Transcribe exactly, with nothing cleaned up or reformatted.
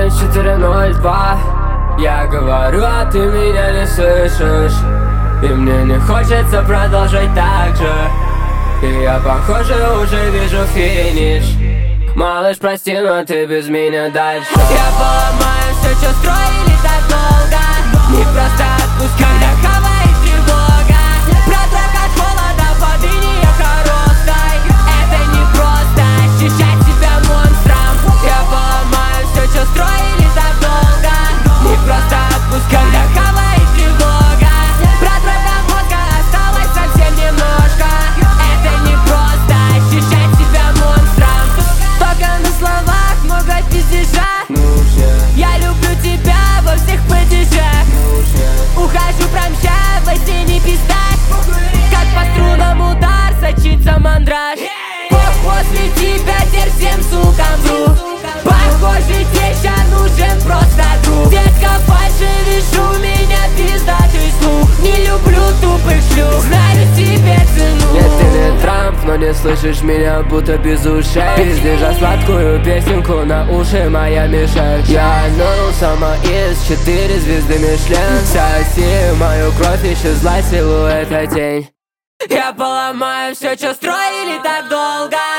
полночь, четыре ноль два. Я говорю, а ты меня не слышишь, и мне не хочется продолжать так же. И я, похоже, уже вижу финиш. Малыш, прости, но ты без меня дальше. Я поломаю все, что строили так долго. Не просто отпускай, когда хавает тревога. Продрог от холода под инеем хоростой. Это не просто ощущать себя монстром. Я поломаю все, что строили так долго. Не просто отпускай, когда хавает тревога. Продрог от мозга осталось совсем немножко. Это не просто ощущать себя монстром. Только на словах много пиздежа. Я люблю тебя во всех падежах. Ухожу промща, во сне не пиздать. Как по струнам удар, сочится мандраж. После тебя теперь всем сукам вру. Похоже, тебе нужен просто друг. Детка, фальши, вижу меня пиздатый слух. Не люблю тупых шлюх, знаю себе цену. Нет, ты не Трамп, но не слышишь меня, будто без ушей. Пиздишь за сладкую песенку на уши, моя мишень. Я нырнул сама из четыре звезды Мишлен. Соси мою кровь, исчезла силуэта тень. Я поломаю все, что строили так долго.